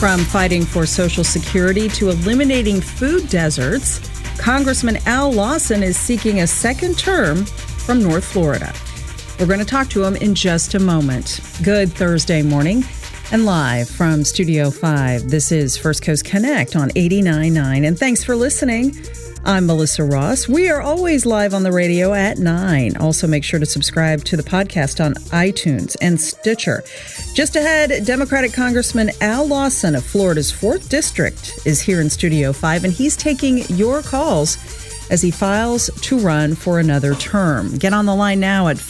From fighting for Social Security to eliminating food deserts, Congressman Al Lawson is seeking a second term from North Florida. We're going to talk to him in just a moment. Good Thursday morning. And live from Studio 5, this is First Coast Connect on 89.9. And thanks for listening. I'm Melissa Ross. We are always live on the radio at 9. Also, make sure to subscribe to the podcast on iTunes and Stitcher. Just ahead, Democratic Congressman Al Lawson of Florida's 4th District is here in Studio 5, and he's taking your calls as he files to run for another term. Get on the line now at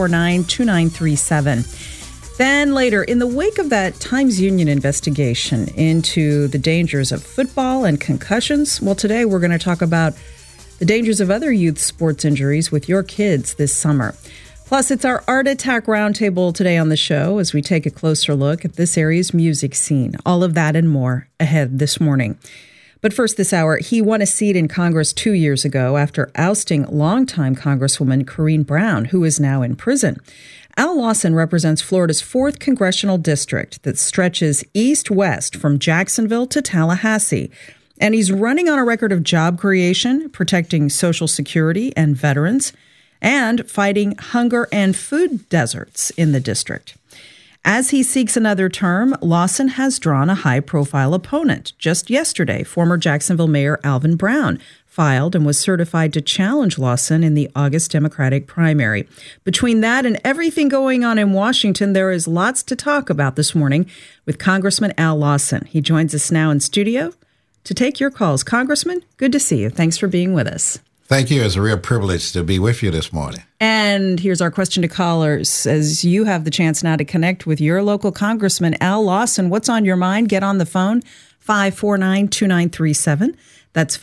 549-2937. Then later, in the wake of that Times Union investigation into the dangers of football and concussions, well, today we're going to talk about the dangers of other youth sports injuries with your kids this summer. Plus, it's our Art Attack Roundtable today on the show as we take a closer look at this area's music scene. All of that and more ahead this morning. But first this hour, he won a seat in Congress 2 years ago after ousting longtime Congresswoman Corrine Brown, who is now in prison. Al Lawson represents Florida's 4th congressional district that stretches east-west from Jacksonville to Tallahassee. And he's running on a record of job creation, protecting Social Security and veterans, and fighting hunger and food deserts in the district. As he seeks another term, Lawson has drawn a high-profile opponent. Just yesterday, former Jacksonville Mayor Alvin Brown filed and was certified to challenge Lawson in the August Democratic primary. Between that and everything going on in Washington, there is lots to talk about this morning with Congressman Al Lawson. He joins us now in studio to take your calls. Congressman, good to see you. Thanks for being with us. Thank you. It's a real privilege to be with you this morning. And here's our question to callers. As you have the chance now to connect with your local Congressman, Al Lawson, what's on your mind? Get on the phone, 549-2937. That's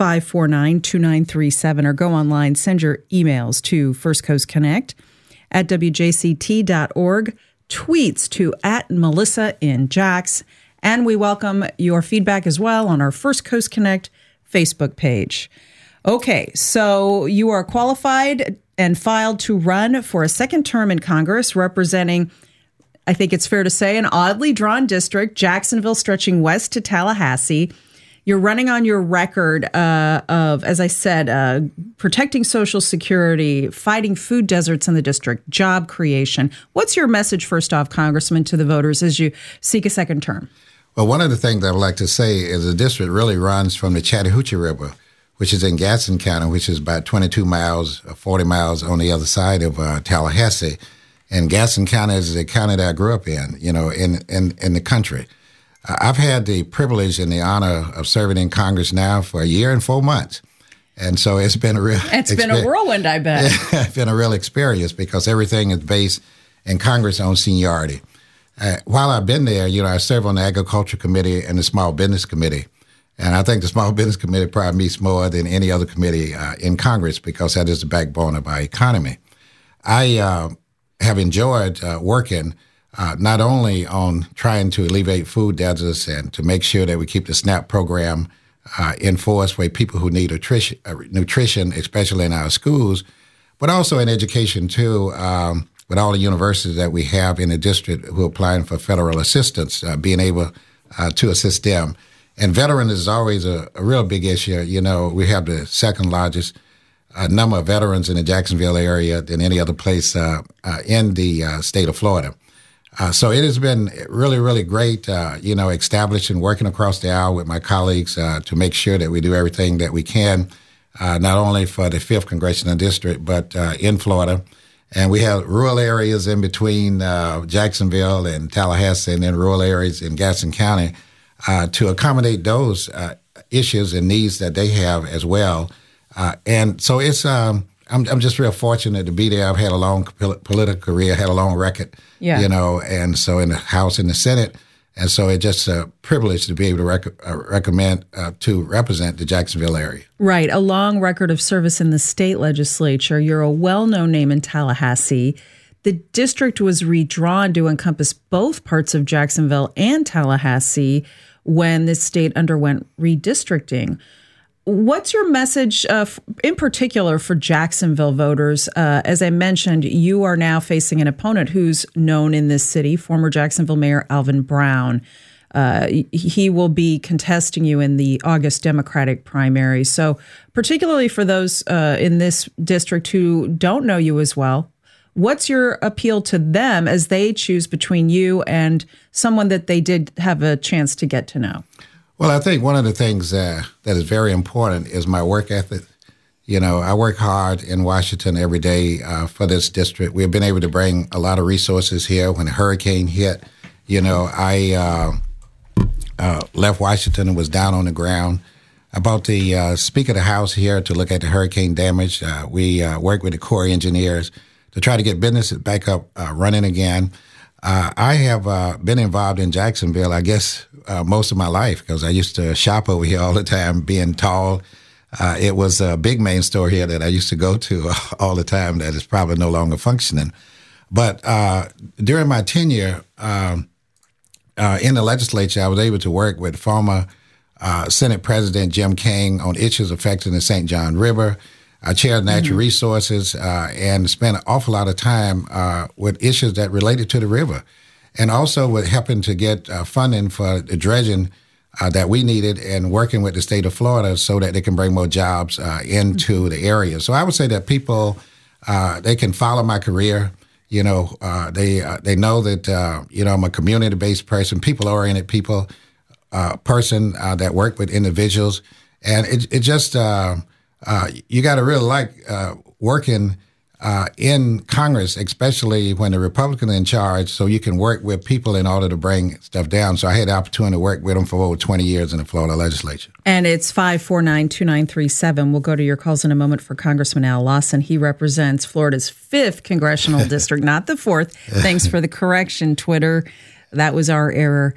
549-2937. Or go online, send your emails to First Coast Connect at WJCT.org, tweets to @MelissaInJax. And we welcome your feedback as well on our First Coast Connect Facebook page. Okay, so you are qualified and filed to run for a second term in Congress, representing, I think it's fair to say, an oddly drawn district, Jacksonville stretching west to Tallahassee. You're running on your record of, as I said, protecting Social Security, fighting food deserts in the district, job creation. What's your message, first off, Congressman, to the voters as you seek a second term? Well, one of the things I would like to say is the district really runs from the Chattahoochee River, which is in Gaston County, which is about 22 miles, 40 miles on the other side of Tallahassee. And Gaston County is the county that I grew up in, in the country. I've had the privilege and the honor of serving in Congress now for a year and 4 months. And so it's been a real been a whirlwind, I bet. It's been a real experience because everything is based in Congress on seniority. While I've been there, I serve on the Agriculture Committee and the Small Business Committee. And I think the Small Business Committee probably meets more than any other committee in Congress because that is the backbone of our economy. I have enjoyed working not only on trying to alleviate food deserts and to make sure that we keep the SNAP program in force for people who need nutrition, especially in our schools, but also in education, too, with all the universities that we have in the district who are applying for federal assistance, being able to assist them. And veterans is always a real big issue. We have the second largest number of veterans in the Jacksonville area than any other place in the state of Florida. So it has been really, really great, establishing, working across the aisle with my colleagues to make sure that we do everything that we can, not only for the 5th Congressional District, but in Florida. And we have rural areas in between Jacksonville and Tallahassee and then rural areas in Gaston County to accommodate those issues and needs that they have as well. And so it's I'm just real fortunate to be there. I've had a long political career, had a long record, and so in the House and the Senate. And so it's just a privilege to be able to recommend to represent the Jacksonville area. Right. A long record of service in the state legislature. You're a well-known name in Tallahassee. The district was redrawn to encompass both parts of Jacksonville and Tallahassee when this state underwent redistricting. What's your message in particular for Jacksonville voters? As I mentioned, you are now facing an opponent who's known in this city, former Jacksonville Mayor Alvin Brown. he will be contesting you in the August Democratic primary. So particularly for those in this district who don't know you as well, what's your appeal to them as they choose between you and someone that they did have a chance to get to know? Well, I think one of the things that is very important is my work ethic. You know, I work hard in Washington every day for this district. We've been able to bring a lot of resources here. When the hurricane hit, you know, I left Washington and was down on the ground. I brought the Speaker of the House here to look at the hurricane damage. We worked with the Corps of Engineers to try to get businesses back up running again. I have been involved in Jacksonville, I guess, most of my life because I used to shop over here all the time, being tall. It was a big main store here that I used to go to all the time that is probably no longer functioning. But during my tenure in the legislature, I was able to work with former Senate President Jim King on issues affecting the St. John River. I chaired natural resources and spent an awful lot of time with issues that related to the river, and also with helping to get funding for the dredging that we needed and working with the state of Florida so that they can bring more jobs into the area. So I would say that people, they can follow my career. You know, they know that, you know, I'm a community-based person, people-oriented person that work with individuals. And it just, you got to really like working in Congress, especially when the Republicans are in charge, so you can work with people in order to bring stuff down. So I had the opportunity to work with them for over 20 years in the Florida legislature. And it's 549-2937. We'll go to your calls in a moment for Congressman Al Lawson. He represents Florida's 5th congressional district, not the 4th. Thanks for the correction, Twitter. That was our error.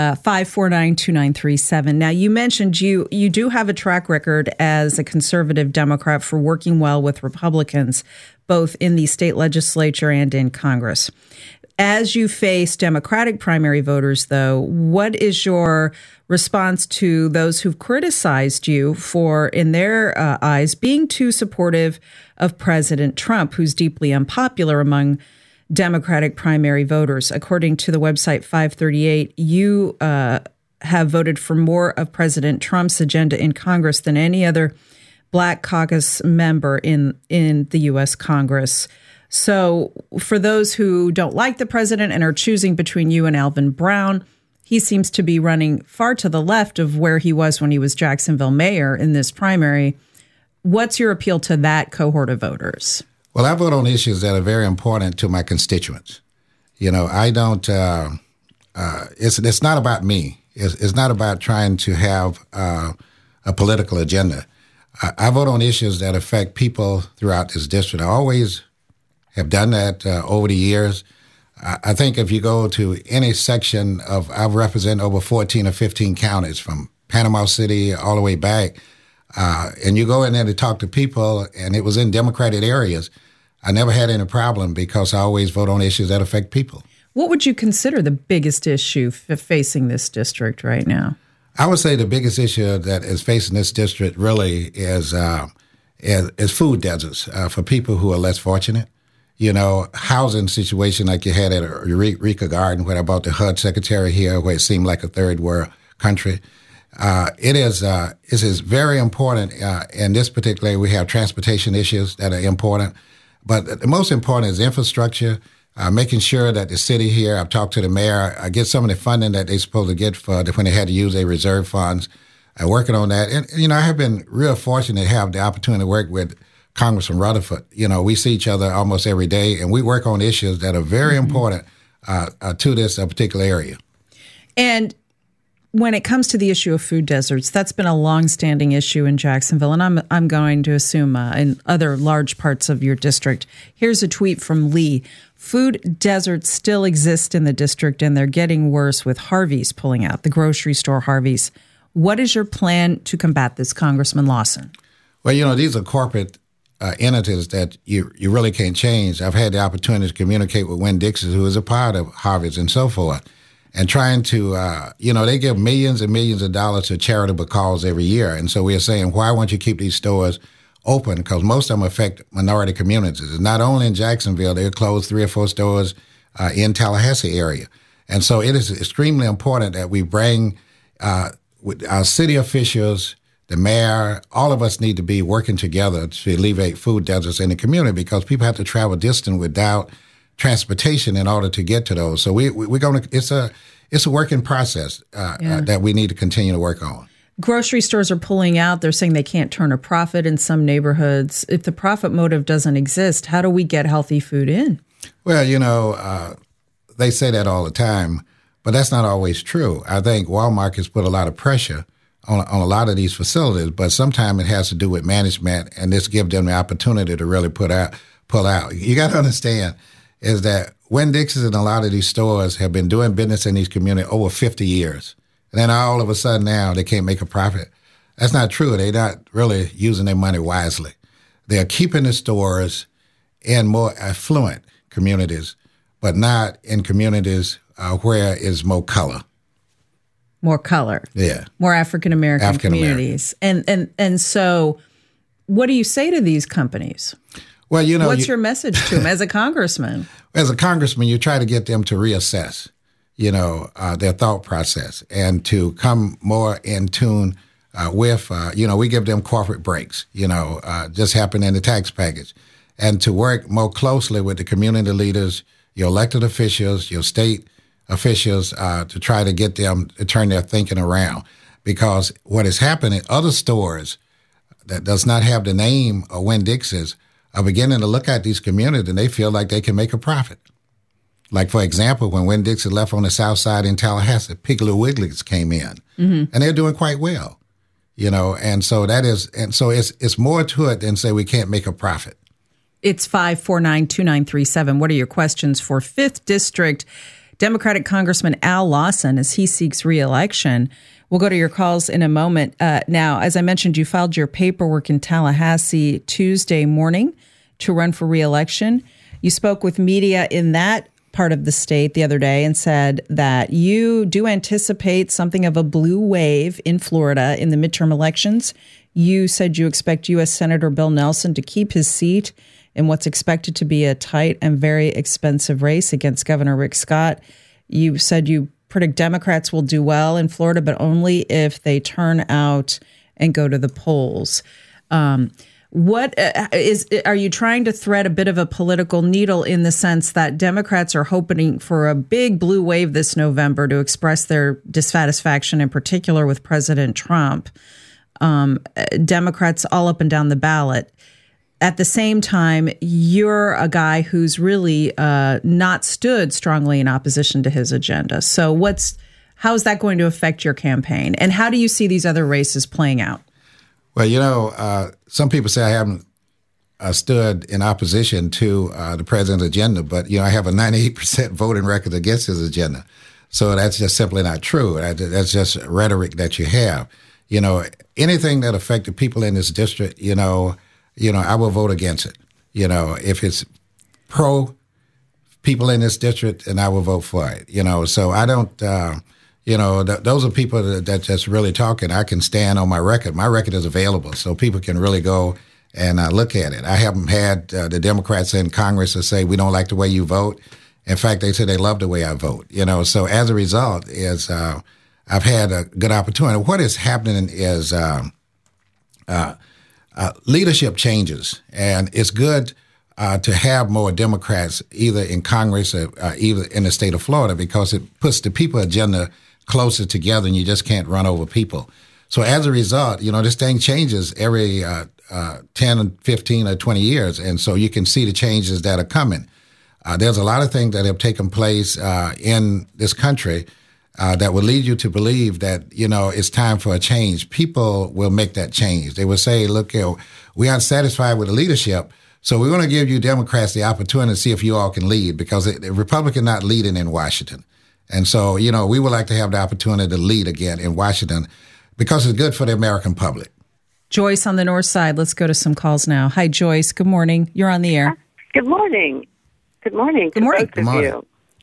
549-2937. Now, you mentioned you do have a track record as a conservative Democrat for working well with Republicans, both in the state legislature and in Congress. As you face Democratic primary voters, though, what is your response to those who've criticized you for, in their eyes, being too supportive of President Trump, who's deeply unpopular among Democratic primary voters? According to the website 538, you have voted for more of President Trump's agenda in Congress than any other Black caucus member in the U.S. Congress. So for those who don't like the president and are choosing between you and Alvin Brown, he seems to be running far to the left of where he was when he was Jacksonville mayor in this primary. What's your appeal to that cohort of voters? Well, I vote on issues that are very important to my constituents. You know, I don't, it's not about me. It's not about trying to have a political agenda. I vote on issues that affect people throughout this district. I always have done that over the years. I think if you go to any section of, I represent over 14 or 15 counties from Panama City all the way back, and you go in there to talk to people, and it was in Democratic areas, I never had any problem because I always vote on issues that affect people. What would you consider the biggest issue facing this district right now? I would say the biggest issue that is facing this district really is food deserts for people who are less fortunate. You know, housing situation like you had at Eureka Garden, where I bought the HUD secretary here, where it seemed like a third world country. It is very important. In this particular area, we have transportation issues that are important. But the most important is infrastructure, making sure that the city here, I've talked to the mayor, get some of the funding that they're supposed to get for when they had to use their reserve funds, working on that. And, you know, I have been real fortunate to have the opportunity to work with Congressman Rutherford. You know, we see each other almost every day, and we work on issues that are very important to this particular area. And when it comes to the issue of food deserts, that's been a longstanding issue in Jacksonville, and I'm going to assume in other large parts of your district. Here's a tweet from Lee. Food deserts still exist in the district, and they're getting worse with Harvey's pulling out, the grocery store Harvey's. What is your plan to combat this, Congressman Lawson? Well, you know, these are corporate entities that you really can't change. I've had the opportunity to communicate with Winn-Dixie, who is a part of Harvey's and so forth, and trying to, you know, they give millions and millions of dollars to charitable cause every year. And so we're saying, why won't you keep these stores open? Because most of them affect minority communities. It's not only in Jacksonville, they'll close 3 or 4 stores in Tallahassee area. And so it is extremely important that we bring with our city officials, the mayor, all of us need to be working together to alleviate food deserts in the community because people have to travel distant without transportation in order to get to those. So we're going to, it's a working process that we need to continue to work on. Grocery stores are pulling out. They're saying they can't turn a profit in some neighborhoods. If the profit motive doesn't exist, how do we get healthy food in? Well, they say that all the time, but that's not always true. I think Walmart has put a lot of pressure on a lot of these facilities, but sometimes it has to do with management, and this gives them the opportunity to really pull out. You got to understand is that Winn-Dixie's and a lot of these stores have been doing business in these communities over 50 years. And then all of a sudden now they can't make a profit. That's not true. They're not really using their money wisely. They're keeping the stores in more affluent communities, but not in communities where is more color. More color. Yeah. More African-American communities. And so what do you say to these companies? Well, what's your message to them as a congressman? As a congressman, you try to get them to reassess their thought process and to come more in tune with, we give them corporate breaks, just happened in the tax package, and to work more closely with the community leaders, your elected officials, your state officials, to try to get them to turn their thinking around. Because what is happening, other stores that does not have the name of Winn-Dixie's are beginning to look at these communities and they feel like they can make a profit. Like, for example, when Winn-Dixie left on the south side in Tallahassee, Piggly Wiggly's came in, and they're doing quite well, and so it's more to it than say we can't make a profit. It's 549-2937. What are your questions for 5th District Democratic Congressman Al Lawson as he seeks re-election? We'll go to your calls in a moment. Now, as I mentioned, you filed your paperwork in Tallahassee Tuesday morning to run for re-election. You spoke with media in that part of the state the other day and said that you do anticipate something of a blue wave in Florida in the midterm elections. You said you expect U.S. Senator Bill Nelson to keep his seat in what's expected to be a tight and very expensive race against Governor Rick Scott. You said you predict Democrats will do well in Florida, but only if they turn out and go to the polls. Are you trying to thread a bit of a political needle in the sense that Democrats are hoping for a big blue wave this November to express their dissatisfaction, in particular with President Trump? Democrats all up and down the ballot. At the same time, you're a guy who's really not stood strongly in opposition to his agenda. So how is that going to affect your campaign? And how do you see these other races playing out? Well, some people say I haven't stood in opposition to the president's agenda, but, I have a 98% voting record against his agenda. So that's just simply not true. That's just rhetoric that you have. Anything that affected people in this district, I will vote against it. If it's pro people in this district, and I will vote for it. So I don't, those are people that just really talking. I can stand on my record. My record is available, so people can really go and look at it. I haven't had the Democrats in Congress to say we don't like the way you vote. In fact, they say they love the way I vote. So as a result, I've had a good opportunity. What is happening is leadership changes, and it's good to have more Democrats either in Congress or either in the state of Florida because it puts the people agenda closer together and you just can't run over people. So as a result, this thing changes every 10, 15, or 20 years, and so you can see the changes that are coming. There's a lot of things that have taken place in this country that will lead you to believe that, it's time for a change. People will make that change. They will say, look, we aren't satisfied with the leadership, so we're going to give you Democrats the opportunity to see if you all can lead because the Republican not leading in Washington. And so, we would like to have the opportunity to lead again in Washington because it's good for the American public. Joyce on the north side. Let's go to some calls now. Hi, Joyce. Good morning. You're on the air. Good morning. Good morning. Good morning. Good morning.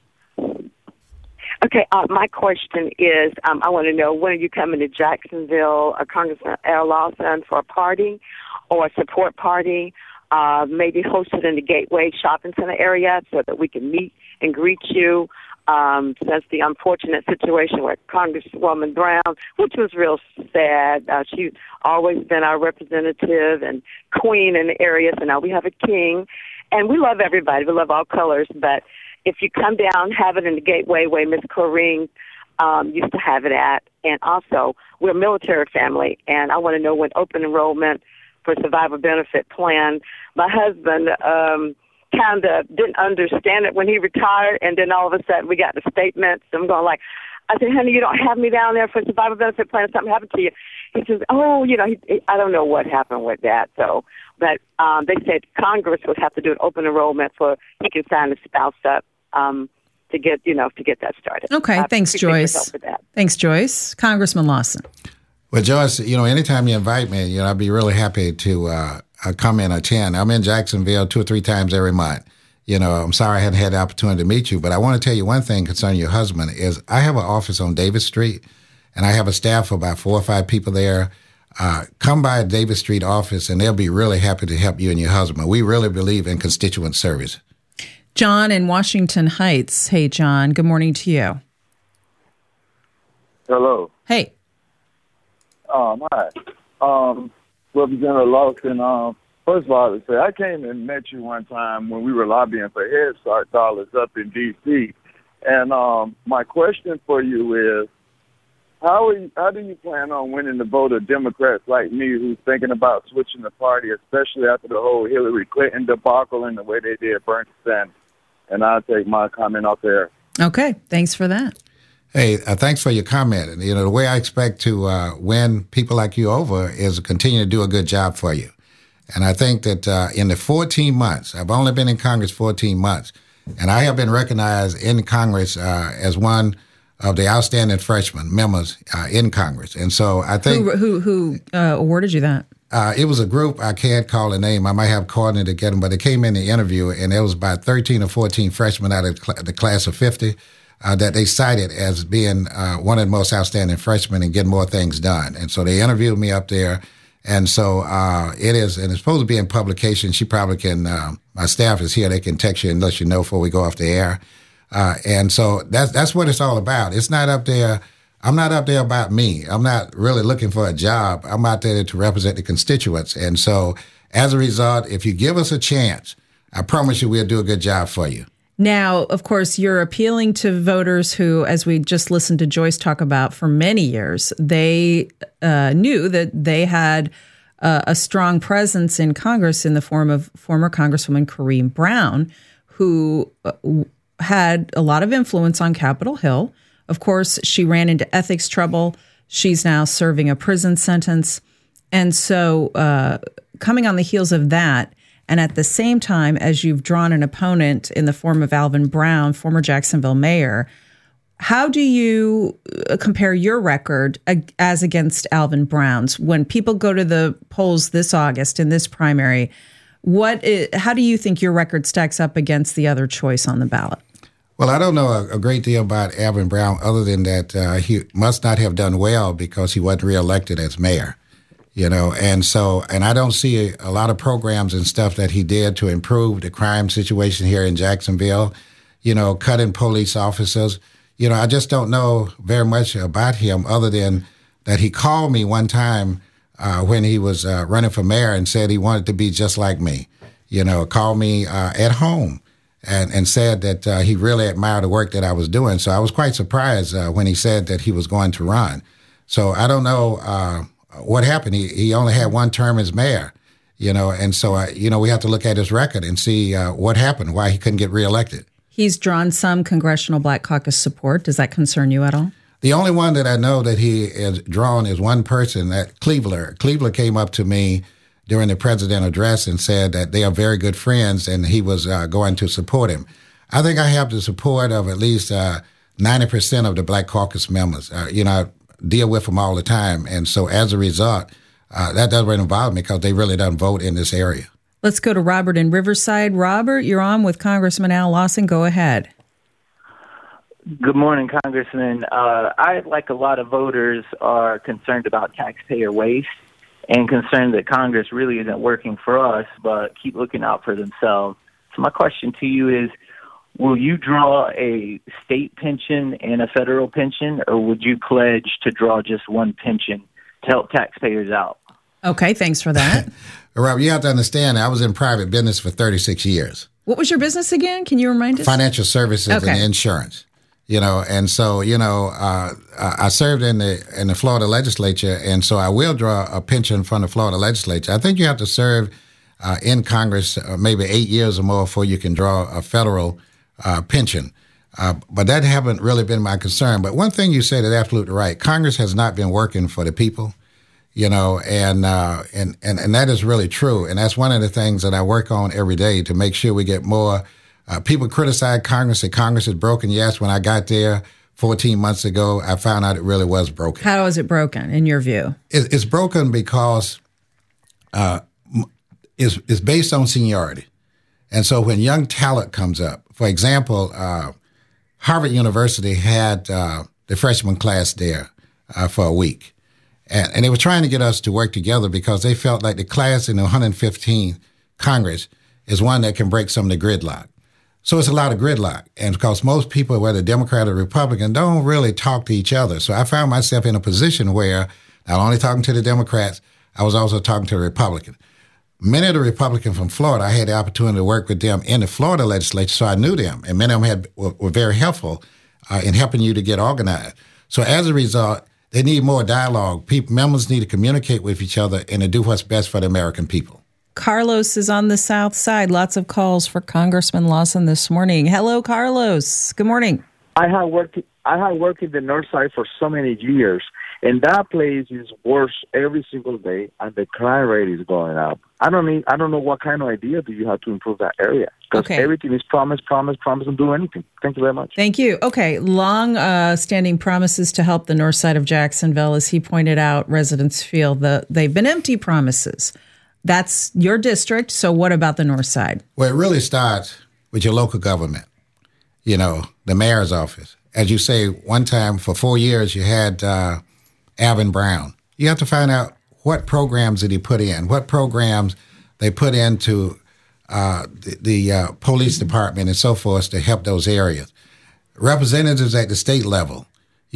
Okay, my question is, I want to know, when are you coming to Jacksonville, Congressman Al Lawson, for a party or a support party, maybe hosted in the Gateway Shopping Center area so that we can meet and greet you? since the unfortunate situation with Congresswoman Brown, which was real sad. She's always been our representative and queen in the area, so now we have a king. And we love everybody. We love all colors. But if you come down, have it in the Gateway where Miss Corrine used to have it at. And also, we're a military family, and I want to know when open enrollment for survivor benefit plan. My husband kind of didn't understand it when he retired, and then all of a sudden we got the statements. I'm going like, I said, honey, you don't have me down there for survivor benefit plan. Something happened to you. He says, oh, I don't know what happened with that. So, but they said Congress would have to do an open enrollment for he can sign the spouse up to get that started. Okay, thanks, Joyce. Thanks, Joyce. Congressman Lawson. Well, Joyce, anytime you invite me, I'd be really happy to come and attend. I'm in Jacksonville 2 or 3 times every month. I'm sorry I hadn't had the opportunity to meet you, but I want to tell you one thing concerning your husband is I have an office on Davis Street, and I have a staff of about 4 or 5 people there. Come by Davis Street office, and they'll be really happy to help you and your husband. We really believe in constituent service. John in Washington Heights. Hey, John. Good morning to you. Hello. Hey. Hi. Representative Lawson, first of all, I came and met you one time when we were lobbying for Head Start dollars up in D.C. And my question for you is, how do you plan on winning the vote of Democrats like me who's thinking about switching the party, especially after the whole Hillary Clinton debacle and the way they did Bernie Sanders? And I'll take my comment off there. Okay, thanks for that. Hey, thanks for your comment. The way I expect to win people like you over is to continue to do a good job for you. And I think that in the 14 months, I've only been in Congress 14 months, and I have been recognized in Congress as one of the outstanding freshman members in Congress. And so I think... Who awarded you that? It was a group, I can't call the name, I might have called in to get them, but they came in the interview, and there was about 13 or 14 freshmen out of the class of 50 that they cited as being one of the most outstanding freshmen and getting more things done. And so they interviewed me up there, and so it is, and it's supposed to be in publication. She probably can, my staff is here, they can text you and let you know before we go off the air. And so that's what it's all about. It's not up there. I'm not up there about me. I'm not really looking for a job. I'm out there to represent the constituents. And so as a result, if you give us a chance, I promise you we'll do a good job for you. Now, of course, you're appealing to voters who, as we just listened to Joyce talk about for many years, they knew that they had a strong presence in Congress in the form of former Congresswoman Corrine Brown, who had a lot of influence on Capitol Hill. Of course, she ran into ethics trouble. She's now serving a prison sentence. And so coming on the heels of that, and at the same time as you've drawn an opponent in the form of Alvin Brown, former Jacksonville mayor, how do you compare your record as against Alvin Brown's? When people go to the polls this August in this primary, how do you think your record stacks up against the other choice on the ballot? Well, I don't know a great deal about Alvin Brown other than that he must not have done well because he wasn't reelected as mayor, and I don't see a lot of programs and stuff that he did to improve the crime situation here in Jacksonville, cutting police officers. I just don't know very much about him other than that he called me one time when he was running for mayor and said he wanted to be just like me, called me at home. And said that he really admired the work that I was doing. So I was quite surprised when he said that he was going to run. So I don't know what happened. He only had one term as mayor, and so, we have to look at his record and see what happened, why he couldn't get reelected. He's drawn some Congressional Black Caucus support. Does that concern you at all? The only one that I know that he has drawn is one person, that Cleveland. Cleveland came up to me during the president's address and said that they are very good friends and he was going to support him. I think I have the support of at least 90% of the Black Caucus members. I deal with them all the time. And so as a result, that doesn't really involve me because they really don't vote in this area. Let's go to Robert in Riverside. Robert, you're on with Congressman Al Lawson. Go ahead. Good morning, Congressman. I, like a lot of voters, are concerned about taxpayer waste and concerned that Congress really isn't working for us, but keep looking out for themselves. So my question to you is, will you draw a state pension and a federal pension, or would you pledge to draw just one pension to help taxpayers out? Okay, thanks for that. Rob, you have to understand, I was in private business for 36 years. What was your business again? Can you remind us? Financial services and insurance. And so, I served in the Florida legislature, and so I will draw a pension from the Florida legislature. I think you have to serve in Congress maybe 8 years or more before you can draw a federal pension. But that haven't really been my concern. But one thing you said is absolutely right. Congress has not been working for the people, and that is really true. And that's one of the things that I work on every day to make sure we get more. People criticize Congress, say Congress is broken. Yes, when I got there 14 months ago, I found out it really was broken. How is it broken, in your view? It's broken because it's based on seniority. And so when young talent comes up, for example, Harvard University had the freshman class there for a week. And they were trying to get us to work together because they felt like the class in the 115th Congress is one that can break some of the gridlock. So it's a lot of gridlock. And because most people, whether Democrat or Republican, don't really talk to each other. So I found myself in a position where not only talking to the Democrats, I was also talking to the Republicans. Many of the Republicans from Florida, I had the opportunity to work with them in the Florida legislature, so I knew them. And many of them were very helpful in helping you to get organized. So as a result, they need more dialogue. Members need to communicate with each other and to do what's best for the American people. Carlos is on the South Side. Lots of calls for Congressman Lawson this morning. Hello, Carlos. Good morning. I have worked in the North Side for so many years, and that place is worse every single day, and the crime rate is going up. I don't know what kind of idea do you have to improve that area, because everything is promise, and do anything. Thank you very much. Thank you. Okay, long-standing promises to help the North Side of Jacksonville. As he pointed out, residents feel they've been empty promises. That's your district, so what about the North Side? Well, it really starts with your local government, the mayor's office. As you say, one time for 4 years you had Alvin Brown. You have to find out what programs did he put in, what programs they put into the police department and so forth to help those areas. Representatives at the state level,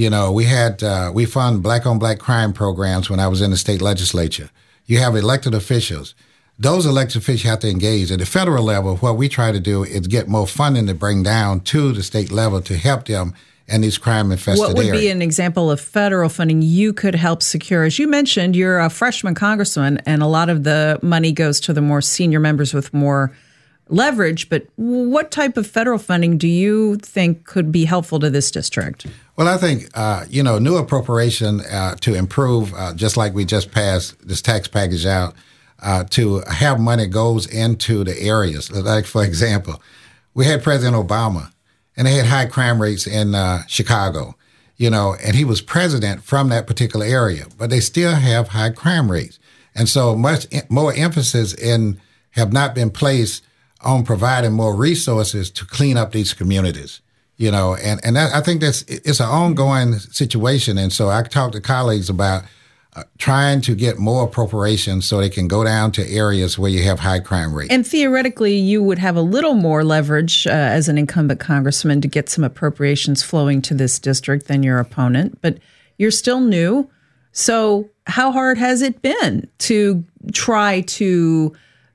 we fund black-on-black crime programs when I was in the state legislature. You have elected officials. Those elected officials have to engage. At the federal level, what we try to do is get more funding to bring down to the state level to help them in these crime-infested areas. What would be an example of federal funding you could help secure? As you mentioned, you're a freshman congressman, and a lot of the money goes to the more senior members with more leverage. But what type of federal funding do you think could be helpful to this district? Well, I think, new appropriation to improve, just like we just passed this tax package out, to have money goes into the areas. Like, for example, we had President Obama, and they had high crime rates in Chicago, and he was president from that particular area, but they still have high crime rates. And so much more emphasis have not been placed on providing more resources to clean up these communities. And I think it's an ongoing situation. And so I talk to colleagues about trying to get more appropriations so they can go down to areas where you have high crime rates. And theoretically, you would have a little more leverage as an incumbent congressman to get some appropriations flowing to this district than your opponent. But you're still new. So how hard has it been to try to,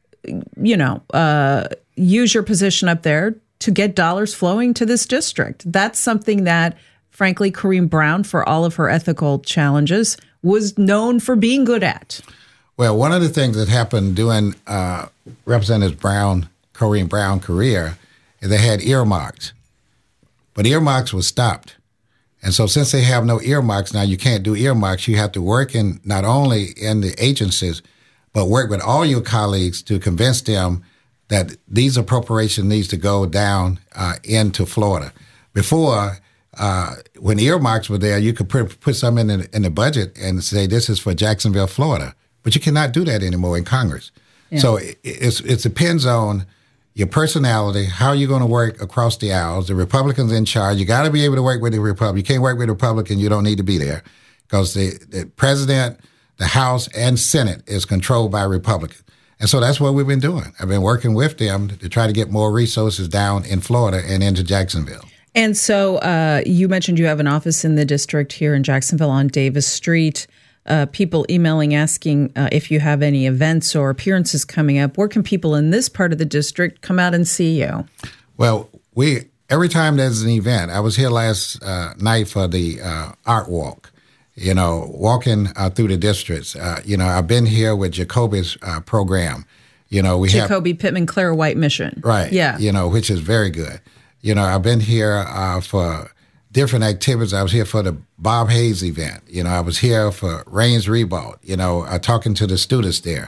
use your position up there to get dollars flowing to this district? That's something that, frankly, Corrine Brown, for all of her ethical challenges, was known for being good at. Well, one of the things that happened during Representative Corrine Brown's career is they had earmarks. But earmarks was stopped. And so since they have no earmarks now, you can't do earmarks. You have to work not only in the agencies, but work with all your colleagues to convince them that these appropriations needs to go down into Florida. Before, when earmarks were there, you could put some in the budget and say this is for Jacksonville, Florida. But you cannot do that anymore in Congress. Yeah. So it depends on your personality, how you're going to work across the aisles. The Republicans in charge. You got to be able to work with the Republican. You can't work with a Republican. You don't need to be there because the president, the House, and Senate is controlled by Republicans. And so that's what we've been doing. I've been working with them to try to get more resources down in Florida and into Jacksonville. And so you mentioned you have an office in the district here in Jacksonville on Davis Street. People emailing asking if you have any events or appearances coming up. Where can people in this part of the district come out and see you? Well, every time there's an event, I was here last night for the art walk, walking through the districts. I've been here with Jacoby's program. Jacoby Pittman Clara White Mission. Right. Yeah. Which is very good. I've been here for different activities. I was here for the Bob Hayes event. I was here for Rains Rebound, talking to the students there.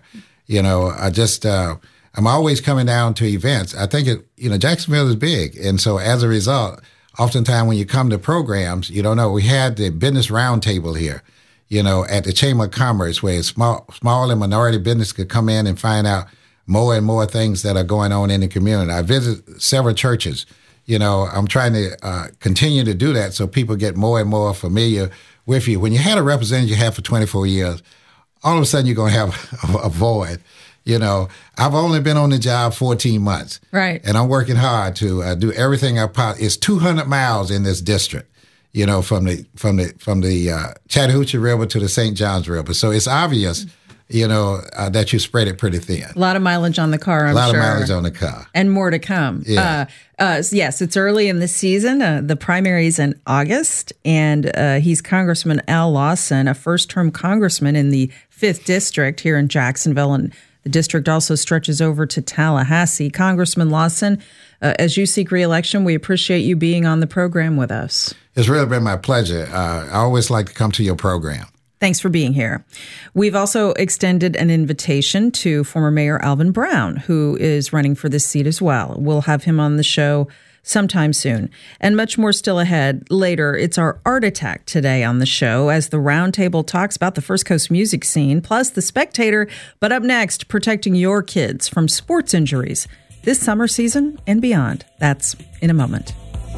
I'm always coming down to events. I think Jacksonville is big. And so as a result, oftentimes when you come to programs, we had the business roundtable here, at the Chamber of Commerce, where small and minority business could come in and find out more and more things that are going on in the community. I visit several churches. I'm trying to continue to do that so people get more and more familiar with you. When you had a representative you had for 24 years, all of a sudden you're going to have a void. I've only been on the job 14 months. Right. And I'm working hard to do everything I possibly. It's 200 miles in this district, from the Chattahoochee River to the St. Johns River. So it's obvious that you spread it pretty thin. A lot of mileage on the car, I'm sure. A lot of mileage on the car. And more to come. Yeah. Yes, it's early in the season. The primary's in August, and he's Congressman Al Lawson, a first-term congressman in the 5th District here in Jacksonville, and the district also stretches over to Tallahassee. Congressman Lawson, as you seek re-election, we appreciate you being on the program with us. It's really been my pleasure. I always like to come to your program. Thanks for being here. We've also extended an invitation to former Mayor Alvin Brown, who is running for this seat as well. We'll have him on the show sometime soon. And much more still ahead. Later, it's our Art Attack today on the show as the roundtable talks about the First Coast music scene, plus The Spectator. But up next, protecting your kids from sports injuries this summer season and beyond. That's in a moment.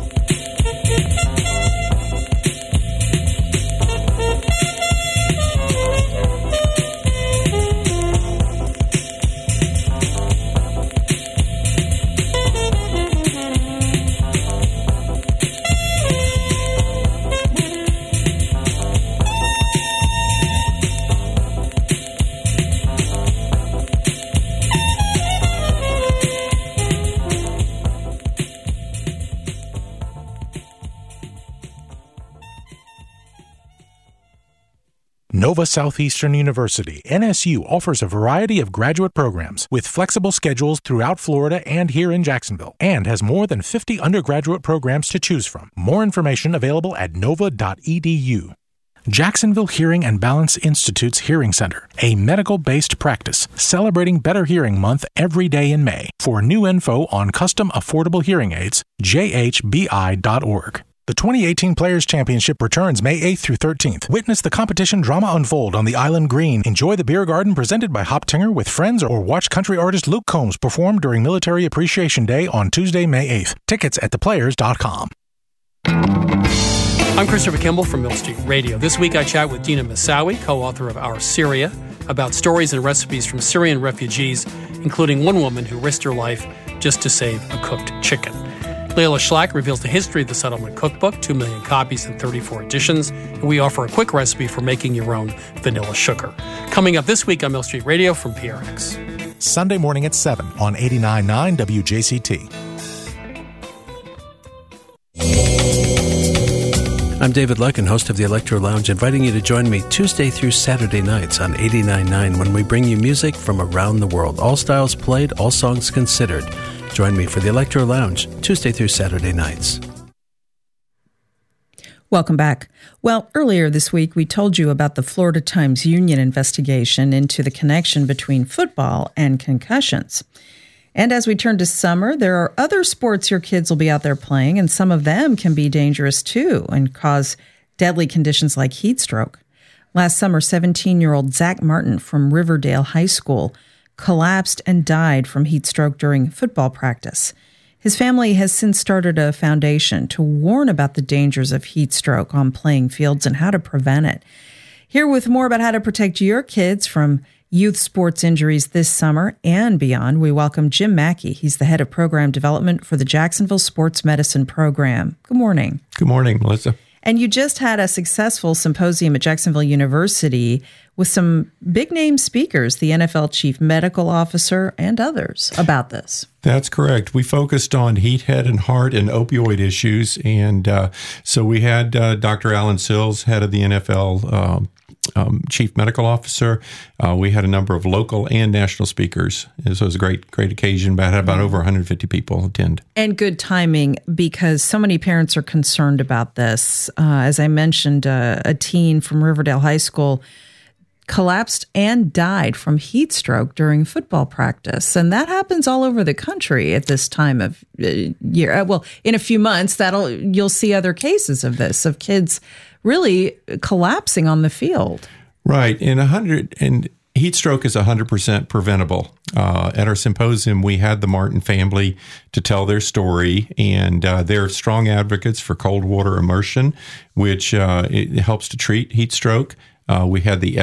Nova Southeastern University, NSU, offers a variety of graduate programs with flexible schedules throughout Florida and here in Jacksonville, and has more than 50 undergraduate programs to choose from. More information available at nova.edu. Jacksonville Hearing and Balance Institute's Hearing Center, a medical-based practice celebrating Better Hearing Month every day in May. For new info on custom affordable hearing aids, jhbi.org. The 2018 Players Championship returns May 8th through 13th. Witness the competition drama unfold on the Island Green. Enjoy the beer garden presented by Hoptinger with friends, or watch country artist Luke Combs perform during Military Appreciation Day on Tuesday, May 8th. Tickets at theplayers.com. I'm Christopher Kimball from Mill Street Radio. This week I chat with Dina Moussaoui, co-author of Our Syria, about stories and recipes from Syrian refugees, including one woman who risked her life just to save a cooked chicken. Layla Schlack reveals the history of the Settlement Cookbook, 2 million copies and 34 editions, and we offer a quick recipe for making your own vanilla sugar. Coming up this week on Mill Street Radio from PRX. Sunday morning at 7 on 89.9 WJCT. I'm David Luck, and host of the Electro Lounge, inviting you to join me Tuesday through Saturday nights on 89.9 when we bring you music from around the world. All styles played, all songs considered. Join me for the Electro Lounge, Tuesday through Saturday nights. Welcome back. Well, earlier this week, we told you about the Florida Times-Union investigation into the connection between football and concussions. And as we turn to summer, there are other sports your kids will be out there playing, and some of them can be dangerous too and cause deadly conditions like heat stroke. Last summer, 17-year-old Zach Martin from Riverdale High School collapsed and died from heat stroke during football practice. His family has since started a foundation to warn about the dangers of heat stroke on playing fields and how to prevent it. Here with more about how to protect your kids from youth sports injuries this summer and beyond. We welcome Jim Mackey. He's the head of program development for the Jacksonville Sports Medicine Program. Good morning. Good morning, Melissa. And you just had a successful symposium at Jacksonville University with some big-name speakers, the NFL chief medical officer and others, about this. That's correct. We focused on heat, head, and heart and opioid issues. And so we had Dr. Alan Sills, head of the NFL chief medical officer. We had a number of local and national speakers. So it was a great occasion. Had about over 150 people attend. And good timing because so many parents are concerned about this. As I mentioned, a teen from Riverdale High School collapsed and died from heat stroke during football practice. And that happens all over the country at this time of year. Well, in a few months, you'll see other cases of this, of kids really collapsing on the field. Right. And heat stroke is 100% preventable. At our symposium, we had the Martin family to tell their story, and they're strong advocates for cold water immersion, which it helps to treat heat stroke. We had the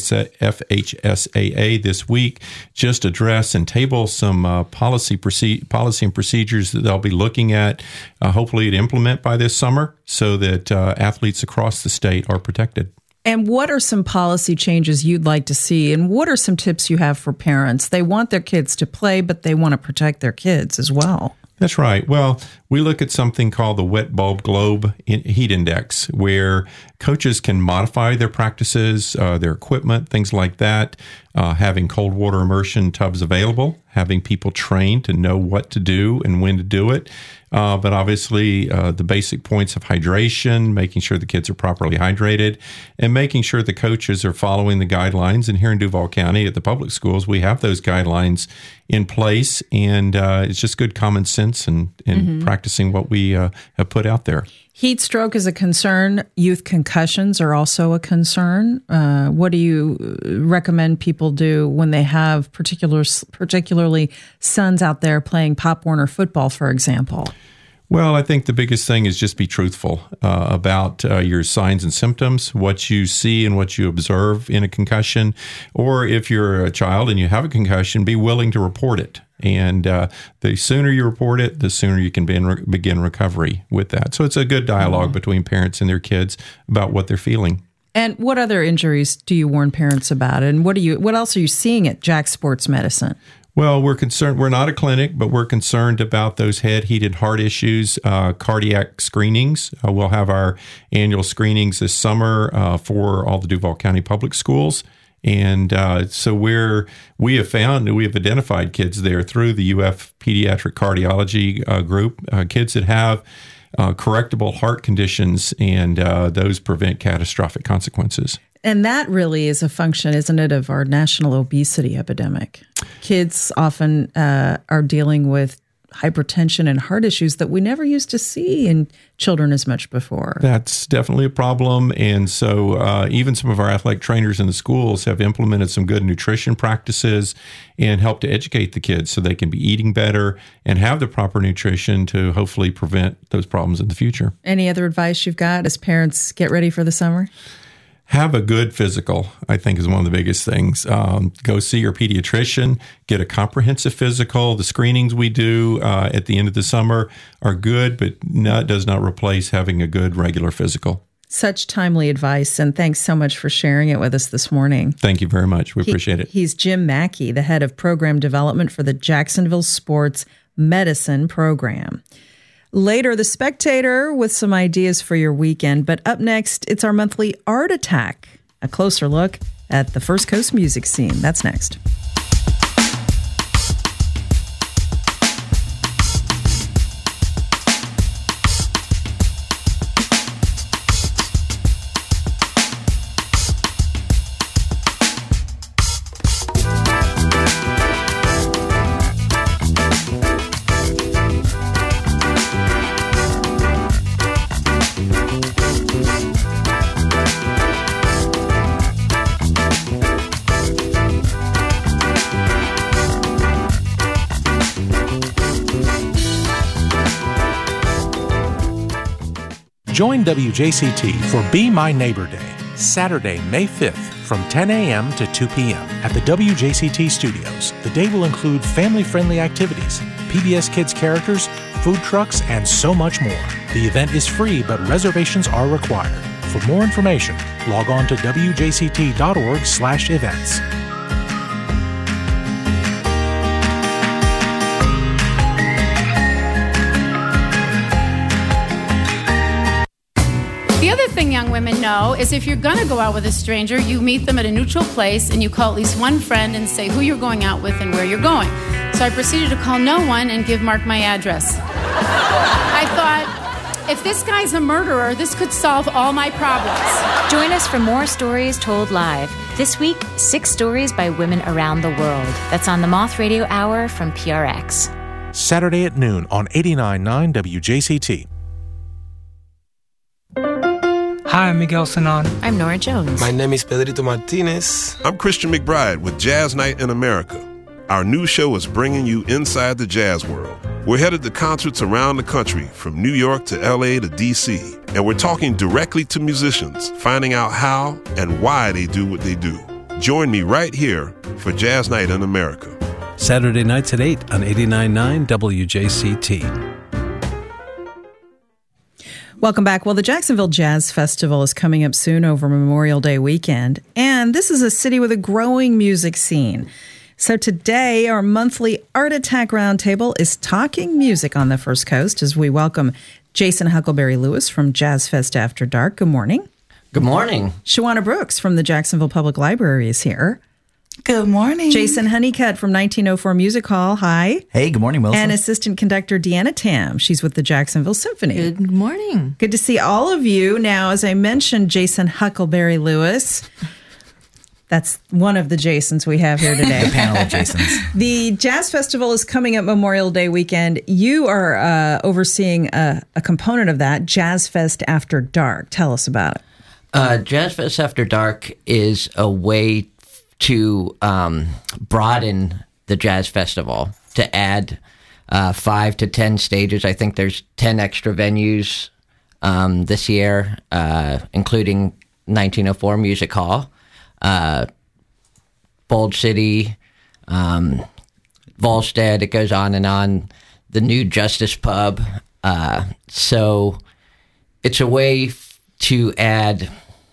FHSAA this week just address and table some policy and procedures that they'll be looking at, hopefully to implement by this summer so that athletes across the state are protected. And what are some policy changes you'd like to see? And what are some tips you have for parents? They want their kids to play, but they want to protect their kids as well. That's right. Well, we look at something called the Wet Bulb Globe Heat Index, where coaches can modify their practices, their equipment, things like that, having cold water immersion tubs available, having people trained to know what to do and when to do it. But obviously, the basic points of hydration, making sure the kids are properly hydrated, and making sure the coaches are following the guidelines. And here in Duval County at the public schools, we have those guidelines in place, and it's just good common sense and practicing what we have put out there. Heat stroke is a concern. Youth concussions are also a concern. What do you recommend people do when they have particularly sons out there playing Pop Warner football, for example? Well, I think the biggest thing is just be truthful about your signs and symptoms, what you see and what you observe in a concussion. Or if you're a child and you have a concussion, be willing to report it. And the sooner you report it, the sooner you can begin recovery with that. So it's a good dialogue between parents and their kids about what they're feeling. And what other injuries do you warn parents about? And what else are you seeing at Jack Sports Medicine? Well, we're concerned. We're not a clinic, but we're concerned about those head, heat, and heart issues, cardiac screenings. We'll have our annual screenings this summer for all the Duval County public schools. And so we have identified kids there through the UF Pediatric Cardiology group, kids that have correctable heart conditions, and those prevent catastrophic consequences. And that really is a function, isn't it, of our national obesity epidemic? Kids often are dealing with hypertension and heart issues that we never used to see in children as much before. That's definitely a problem. And so even some of our athletic trainers in the schools have implemented some good nutrition practices and help to educate the kids so they can be eating better and have the proper nutrition to hopefully prevent those problems in the future. Any other advice you've got as parents get ready for the summer? Have a good physical, I think, is one of the biggest things. Go see your pediatrician, get a comprehensive physical. The screenings we do at the end of the summer are good, but does not replace having a good regular physical. Such timely advice, and thanks so much for sharing it with us this morning. Thank you very much. We appreciate it. He's Jim Mackey, the head of program development for the Jacksonville Sports Medicine Program. Later, The Spectator with some ideas for your weekend. But up next, it's our monthly Art Attack, a closer look at the First Coast music scene. That's next. Join WJCT for Be My Neighbor Day, Saturday, May 5th from 10 a.m. to 2 p.m. at the WJCT studios. The day will include family-friendly activities, PBS Kids characters, food trucks, and so much more. The event is free, but reservations are required. For more information, log on to wjct.org/events. The other thing young women know is if you're going to go out with a stranger, you meet them at a neutral place and you call at least one friend and say who you're going out with and where you're going. So I proceeded to call no one and give Mark my address. I thought, if this guy's a murderer, this could solve all my problems. Join us for more stories told live. This week, 6 stories by women around the world. That's on the Moth Radio Hour from PRX. Saturday at noon on 89.9 WJCT. Hi, I'm Miguel Sanon. I'm Nora Jones. My name is Pedrito Martinez. I'm Christian McBride with Jazz Night in America. Our new show is bringing you inside the jazz world. We're headed to concerts around the country, from New York to LA to DC, and we're talking directly to musicians, finding out how and why they do what they do. Join me right here for Jazz Night in America. Saturday nights at 8 on 89.9 WJCT. Welcome back. Well, the Jacksonville Jazz Festival is coming up soon over Memorial Day weekend, and this is a city with a growing music scene. So today, our monthly Art Attack Roundtable is talking music on the First Coast as we welcome Jason Huckleberry Lewis from Jazz Fest After Dark. Good morning. Good morning. Shawana Brooks from the Jacksonville Public Library is here. Good morning. Jason Honeycutt from 1904 Music Hall. Hi. Hey, good morning, Wilson. And assistant conductor Deanna Tam. She's with the Jacksonville Symphony. Good morning. Good to see all of you. Now, as I mentioned, Jason Huckleberry Lewis. That's one of the Jasons we have here today. The panel of Jasons. The Jazz Festival is coming up Memorial Day weekend. You are overseeing a component of that, Jazz Fest After Dark. Tell us about it. Jazz Fest After Dark is a way to broaden the Jazz Festival, to add 5 to 10 stages. I think there's 10 extra venues this year, including 1904 Music Hall, Bold City, Volstead, it goes on and on, the new Justice Pub. So it's a way to add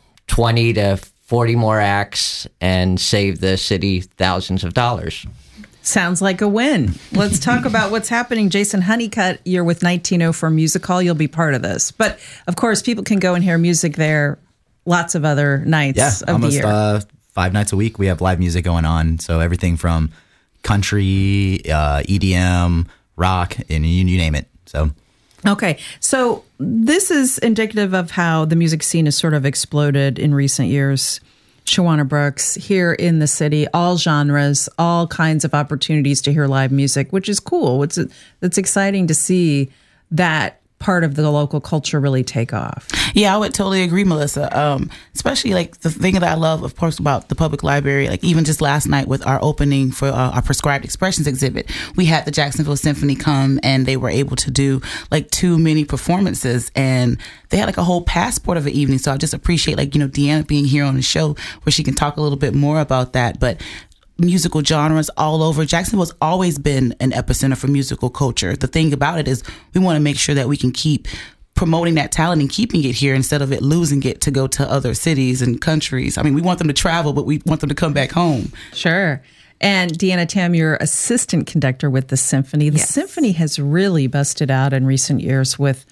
20 to 40 more acts and save the city thousands of dollars. Sounds like a win. Let's talk about what's happening. Jason Honeycutt, you're with 1904 Music Hall. You'll be part of this. But, of course, people can go and hear music there lots of other nights of the year. Almost 5 nights a week we have live music going on. So everything from country, EDM, rock, and you name it. So... Okay, so this is indicative of how the music scene has sort of exploded in recent years. Shawana Brooks, here in the city, all genres, all kinds of opportunities to hear live music, which is cool. It's exciting to see that part of the local culture really take off. Yeah, I would totally agree, Melissa. Especially like the thing that I love, of course, about the public library, like even just last night with our opening for our Prescribed Expressions exhibit, we had the Jacksonville Symphony come and they were able to do like 2 mini performances, and they had like a whole passport of an evening. So I just appreciate Deanna being here on the show where she can talk a little bit more about that. But musical genres all over. Jacksonville's always been an epicenter for musical culture. The thing about it is we want to make sure that we can keep promoting that talent and keeping it here instead of it losing it to go to other cities and countries. I mean, we want them to travel, but we want them to come back home. Sure. And Deanna Tam, you're assistant conductor with the Symphony. The Symphony has really busted out in recent years with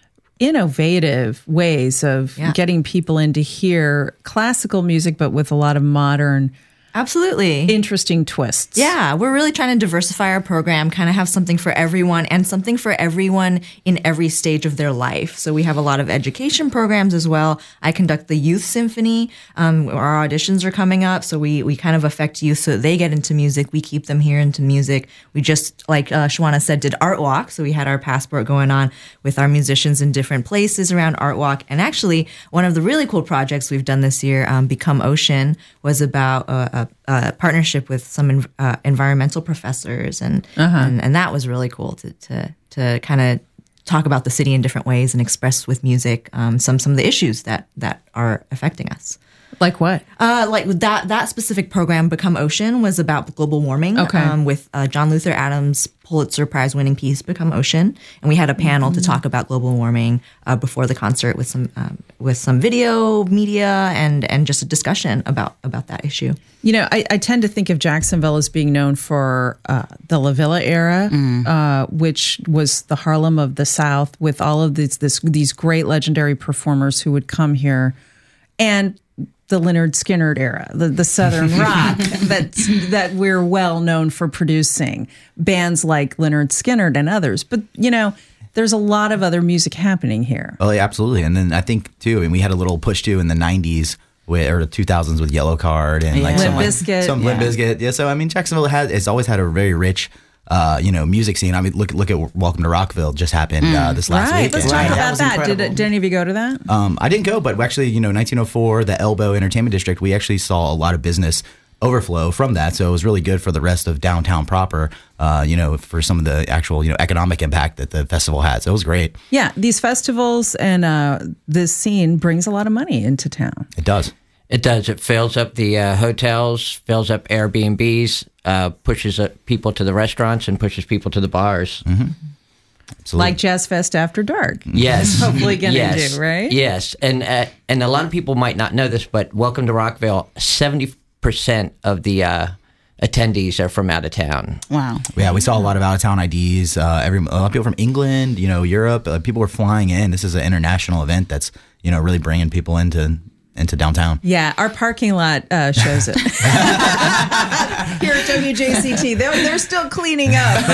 innovative ways of getting people in to hear classical music, but with a lot of modern, absolutely interesting twists. Yeah, we're really trying to diversify our program, kind of have something for everyone and something for everyone in every stage of their life. So we have a lot of education programs as well. I conduct the Youth Symphony. Our auditions are coming up, so we kind of affect youth so that they get into music. We keep them here into music. We just, like Shawana said, did Art Walk. So we had our passport going on with our musicians in different places around Art Walk. And actually, one of the really cool projects we've done this year, Become Ocean, was about a partnership with some environmental professors, and that was really cool to kind of talk about the city in different ways and express with music some of the issues that are affecting us. Like what? Like that specific program, Become Ocean, was about global warming. With John Luther Adams' Pulitzer Prize winning piece, Become Ocean, and we had a panel to talk about global warming before the concert with some video media and just a discussion about that issue. You know, I tend to think of Jacksonville as being known for the La Villa era, which was the Harlem of the South, with all of these great legendary performers who would come here, and the Lynyrd Skynyrd era, the Southern rock that we're well known for producing, bands like Lynyrd Skynyrd and others. But, you know, there's a lot of other music happening here. Oh, yeah, absolutely. And then I think, too, we had a little push, too, in the 90s or the 2000s with Yellow Card and like Limp Bizkit. Some Limp Bizkit. Yeah, so, I mean, Jacksonville has always had a very rich music scene. I mean, look at Welcome to Rockville just happened this last weekend. Let's talk about that. Did any of you go to that? I didn't go, but actually, 1904, the Elbow Entertainment District, we actually saw a lot of business overflow from that. So it was really good for the rest of downtown proper, for some of the actual, economic impact that the festival had. So it was great. Yeah, these festivals and this scene brings a lot of money into town. It does. It does. It fills up the hotels, fills up Airbnbs, pushes people to the restaurants, and pushes people to the bars. Mm-hmm. Like Jazz Fest After Dark. Yes. Hopefully going to do, right? Yes. And a lot of people might not know this, but Welcome to Rockville, 70% of the attendees are from out of town. Wow. Yeah, we saw a lot of out-of-town IDs. A lot of people from England, Europe. People were flying in. This is an international event that's, really bringing people into downtown. Yeah, our parking lot shows it. Here at WJCT, they're still cleaning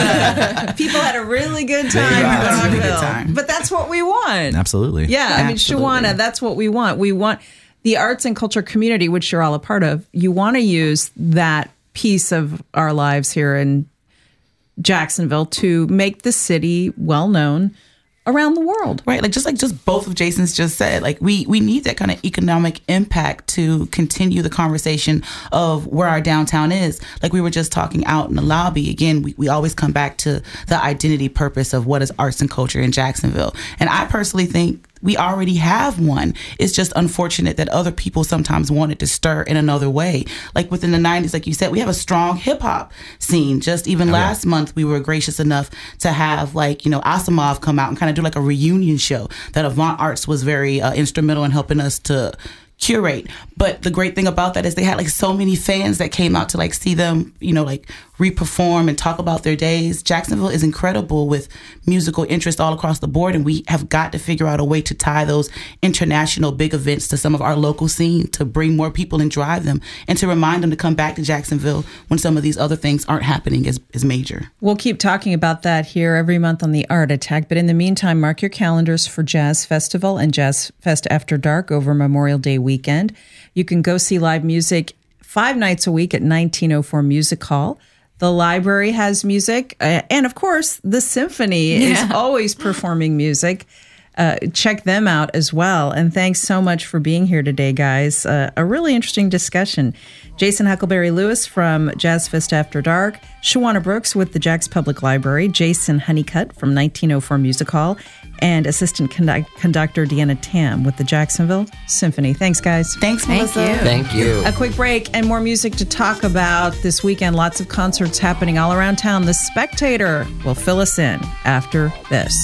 up. People had a really good time in Rockville. But that's what we want. Absolutely. Yeah, I mean, Shawana, that's what we want. We want the arts and culture community, which you're all a part of. You want to use that piece of our lives here in Jacksonville to make the city well known around the world. Right. Like just both of Jason's just said, like we need that kind of economic impact to continue the conversation of where our downtown is. Like we were just talking out in the lobby. Again, we always come back to the identity purpose of what is arts and culture in Jacksonville. And I personally think we already have one. It's just unfortunate that other people sometimes want it to stir in another way. Like within the 90s, like you said, we have a strong hip hop scene. Just even last month, we were gracious enough to have Asimov come out and kind of do like a reunion show that Avant Arts was very instrumental in helping us to curate. But the great thing about that is they had like so many fans that came out to like see them, re-perform and talk about their days. Jacksonville is incredible with musical interest all across the board, and we have got to figure out a way to tie those international big events to some of our local scene to bring more people and drive them, and to remind them to come back to Jacksonville when some of these other things aren't happening as major. We'll keep talking about that here every month on the Art Attack, but in the meantime, mark your calendars for Jazz Festival and Jazz Fest After Dark over Memorial Day weekend. You can go see live music 5 nights a week at 1904 Music Hall. The library has music, and of course, the symphony is always performing music. Check them out as well. And thanks so much for being here today, guys. A really interesting discussion. Jason Huckleberry Lewis from Jazz Fest After Dark, Shawana Brooks with the Jax Public Library, Jason Honeycutt from 1904 Music Hall, and Assistant Conductor Deanna Tam with the Jacksonville Symphony. Thanks, guys. Thanks, Melissa. Thank you. A quick break and more music to talk about this weekend. Lots of concerts happening all around town. The Spectator will fill us in after this.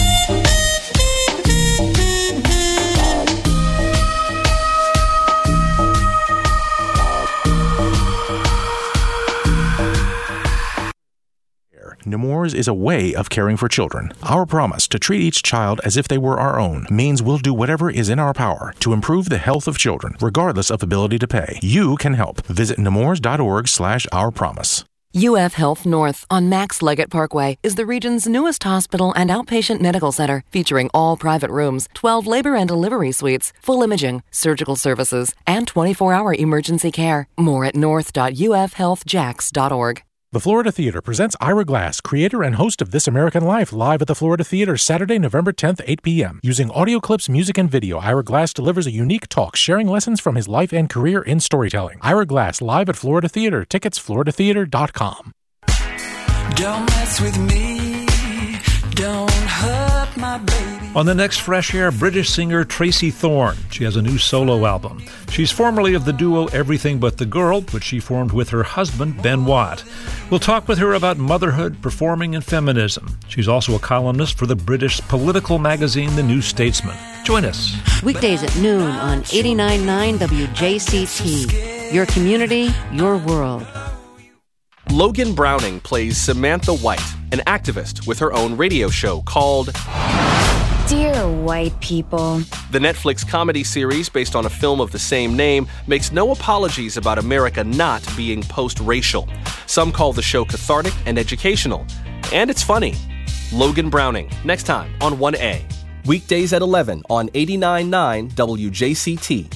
Nemours is a way of caring for children. Our promise to treat each child as if they were our own means we'll do whatever is in our power to improve the health of children, regardless of ability to pay. You can help. Visit nemours.org/ourpromise. UF Health North on Max Leggett Parkway is the region's newest hospital and outpatient medical center, featuring all private rooms, 12 labor and delivery suites, full imaging, surgical services, and 24-hour emergency care. More at north.ufhealthjax.org. The Florida Theater presents Ira Glass, creator and host of This American Life, live at the Florida Theater Saturday, November 10th, 8 p.m. Using audio clips, music, and video, Ira Glass delivers a unique talk sharing lessons from his life and career in storytelling. Ira Glass, live at Florida Theater. Tickets, floridatheater.com. Don't mess with me. Don't hurt my baby. On the next Fresh Air, British singer Tracy Thorn. She has a new solo album. She's formerly of the duo Everything But the Girl, which she formed with her husband, Ben Watt. We'll talk with her about motherhood, performing, and feminism. She's also a columnist for the British political magazine The New Statesman. Join us. Weekdays at noon on 89.9 WJCT. Your community, your world. Logan Browning plays Samantha White, an activist with her own radio show called Dear White People. The Netflix comedy series based on a film of the same name makes no apologies about America not being post-racial. Some call the show cathartic and educational. And it's funny. Logan Browning, next time on 1A. Weekdays at 11 on 89.9 WJCT.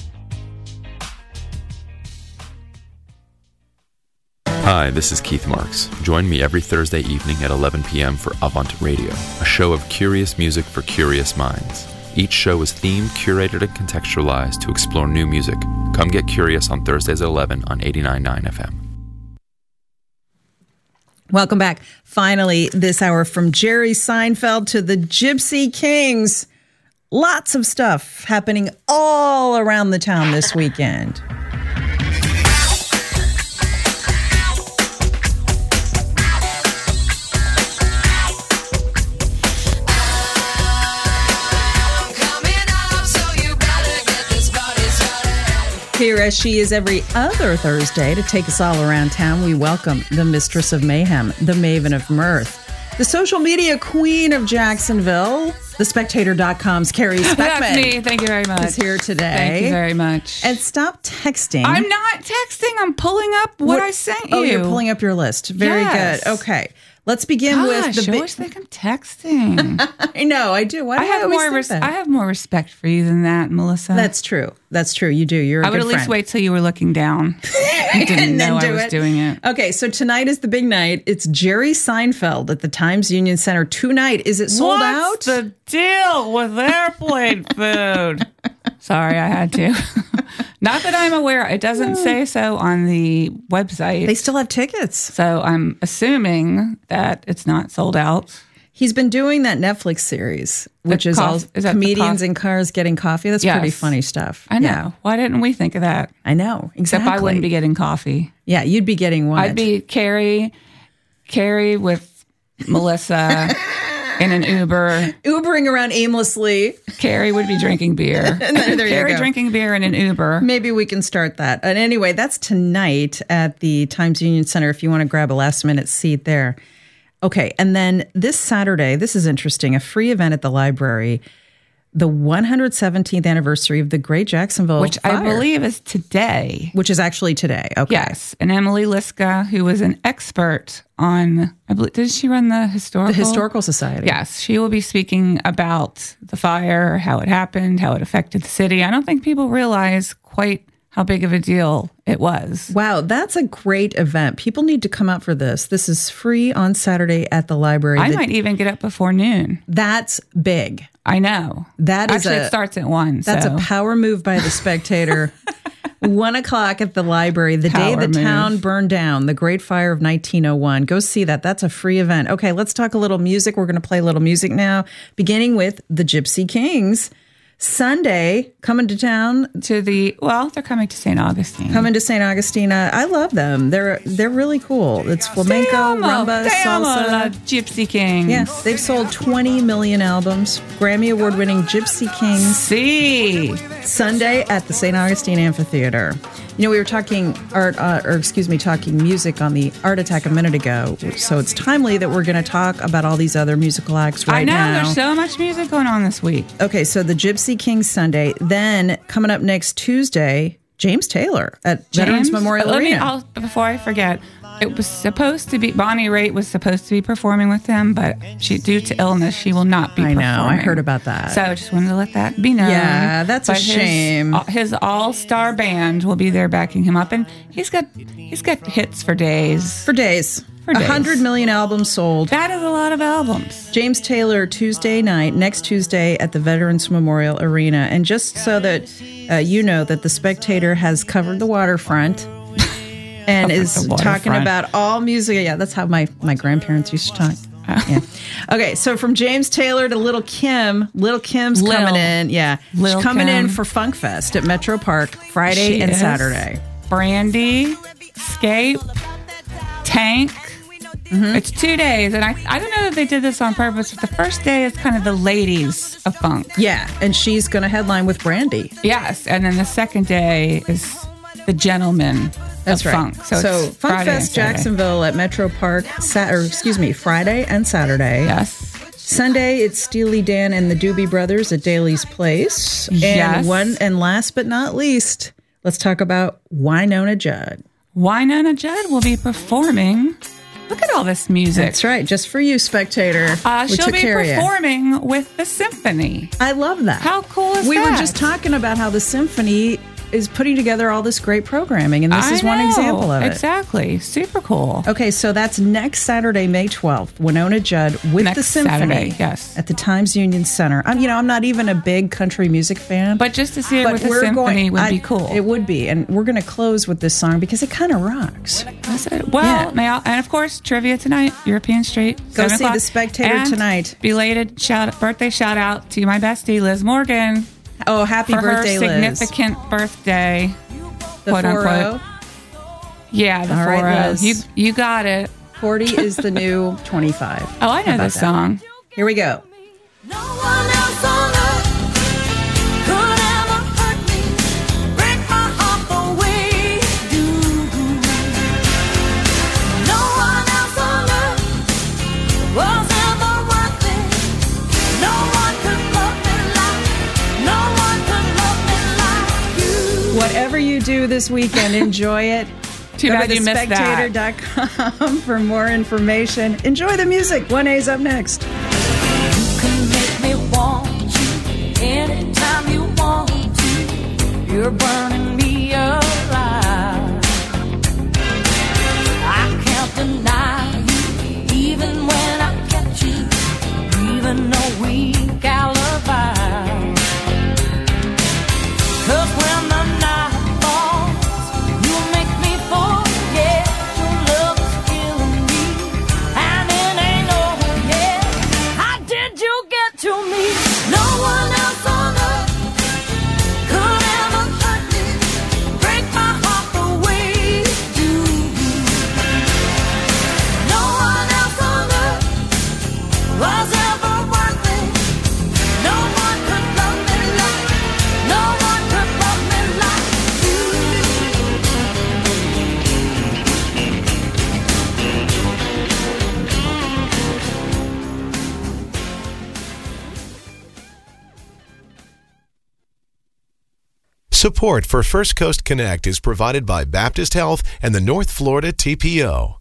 Hi, this is Keith Marks. Join me every Thursday evening at 11 p.m. for Avant Radio, a show of curious music for curious minds. Each show is themed, curated, and contextualized to explore new music. Come get curious on Thursdays at 11 on 89.9 FM. Welcome back. Finally, this hour, from Jerry Seinfeld to the Gypsy Kings. Lots of stuff happening all around the town this weekend. Here, as she is every other Thursday, to take us all around town, we welcome the Mistress of Mayhem, the Maven of Mirth, the social media queen of Jacksonville, TheSpectator.com's Carrie Speckman. That's me. Thank you very much. Is here today. Thank you very much. And stop texting. I'm not texting. I'm pulling up what I sent you. Oh, you're pulling up your list. Very good. Okay. Let's begin with the. I always think I'm texting. I know, I do. I have more respect for you than that, Melissa. That's true. That's true. You do. You're a I would good at least friend. wait till you were looking down. You didn't know I was doing it. Okay, so tonight is the big night. It's Jerry Seinfeld at the Times Union Center tonight. Is it sold out? What's the deal with airplane food? Sorry, I had to. Not that I'm aware. It doesn't say so on the website. They still have tickets. So I'm assuming that it's not sold out. He's been doing that Netflix series, which is all comedians in cars getting coffee. That's pretty funny stuff. I know. Yeah. Why didn't we think of that? I know. Exactly. Except I wouldn't be getting coffee. Yeah, you'd be getting what? I'd be Carrie with Melissa in an Uber. Ubering around aimlessly. Carrie would be drinking beer. there Carrie you go. drinking beer in an Uber. Maybe we can start that. And anyway, that's tonight at the Times Union Center if you want to grab a last-minute seat there. Okay, and then this Saturday, this is interesting, a free event at the library, the 117th anniversary of the Great Jacksonville Which Fire. I believe is today. Which is actually today, okay. Yes, and Emily Liska, who was an expert on, I believe, did she run the Historical? The Historical Society. Yes, she will be speaking about the fire, how it happened, how it affected the city. I don't think people realize quite how big of a deal it was. Wow, that's a great event. People need to come out for this. This is free on Saturday at the library. I might even get up before noon. That's big. I know. That is Actually, it starts at 1. That's a power move by the Spectator. 1 o'clock at the library, the day the town burned down, the Great Fire of 1901. Go see that. That's a free event. Okay, let's talk a little music. We're going to play a little music now, beginning with the Gypsy Kings. Sunday, coming to town they're coming to St. Augustine. Coming to St. Augustine. I love them. They're really cool. It's flamenco, rumba, salsa. Gypsy Kings. Yes, they've sold 20 million albums. Grammy award-winning Gypsy Kings. See. Sunday at the St. Augustine Amphitheater. You know, we were talking talking music on the Art Attack a minute ago. So it's timely that we're going to talk about all these other musical acts right now. I know, there's so much music going on this week. Okay, so the Gypsy Kings Sunday. Then coming up next Tuesday, James Taylor at Veterans Memorial Arena. Before I forget, it was supposed to be, Bonnie Raitt was supposed to be performing with them, but due to illness, she will not be performing. I know, I heard about that. So I just wanted to let that be known. Yeah, that's a shame. His all-star band will be there backing him up, and he's got hits for days. For days. 100 million albums sold. That is a lot of albums. James Taylor, Tuesday night, next Tuesday at the Veterans Memorial Arena. And just so that you know that the Spectator has covered the waterfront and is talking about all music. Yeah, that's how my grandparents used to talk. Yeah. Okay, so from James Taylor to Little Kim. Little Kim's coming in. Yeah. Lil She's coming Kim. in for Funk Fest at Metro Park Friday She and is. Saturday. Brandy, Scape, Tank. It's 2 days, and I don't know that they did this on purpose, but the first day is kind of the ladies of funk. Yeah, and she's going to headline with Brandy. Yes, and then the second day is the gentlemen That's of right. funk. So it's Funk Friday and Fest Saturday. Jacksonville at Metro Park, Friday and Saturday. Yes. Sunday, it's Steely Dan and the Doobie Brothers at Daly's Place. Yes. And last but not least, let's talk about Wynonna Judd. Wynonna Judd will be performing. Look at all this music. That's right, just for you, spectator. We She'll took be care of you. performing with the symphony. I love that. How cool is We that? were just talking about how the symphony is putting together all this great programming, and this is one example of it. Exactly. Super cool. Okay, so that's next Saturday, May 12th. Wynonna Judd with Next the symphony. Saturday, yes. At the Times Union Center. I'm not even a big country music fan. But just to see it but with the we're symphony would be cool. It would be. And we're going to close with this song because it kind of rocks. Well, now, and of course, trivia tonight, European Street. Go 7 see o'clock. The Spectator And tonight. Belated birthday shout out to my bestie, Liz Morgan. Oh, happy for birthday, her Liz. significant birthday. The quote 40. unquote. Yeah, the All 40. right, Liz. You got it. 40 is the new 25. Oh, I know this song. Here we go. Whatever you do this weekend, enjoy it. Too Go bad to you missed that. thespectator.com for more information. Enjoy the music. 1A's up next. Make me want you anytime you want to. You're burning me alive. I can't deny you, even when I catch you, even a weak alibi. 'Cause when the night falls, you make me forget your love is killing me, and it ain't over yet. How did you get to me? No one else on earth could ever hurt me, break my heart the way you do. No one else on earth was ever worth it. No one could love me like, no one could love me like you. Support for First Coast Connect is provided by Baptist Health and the North Florida TPO.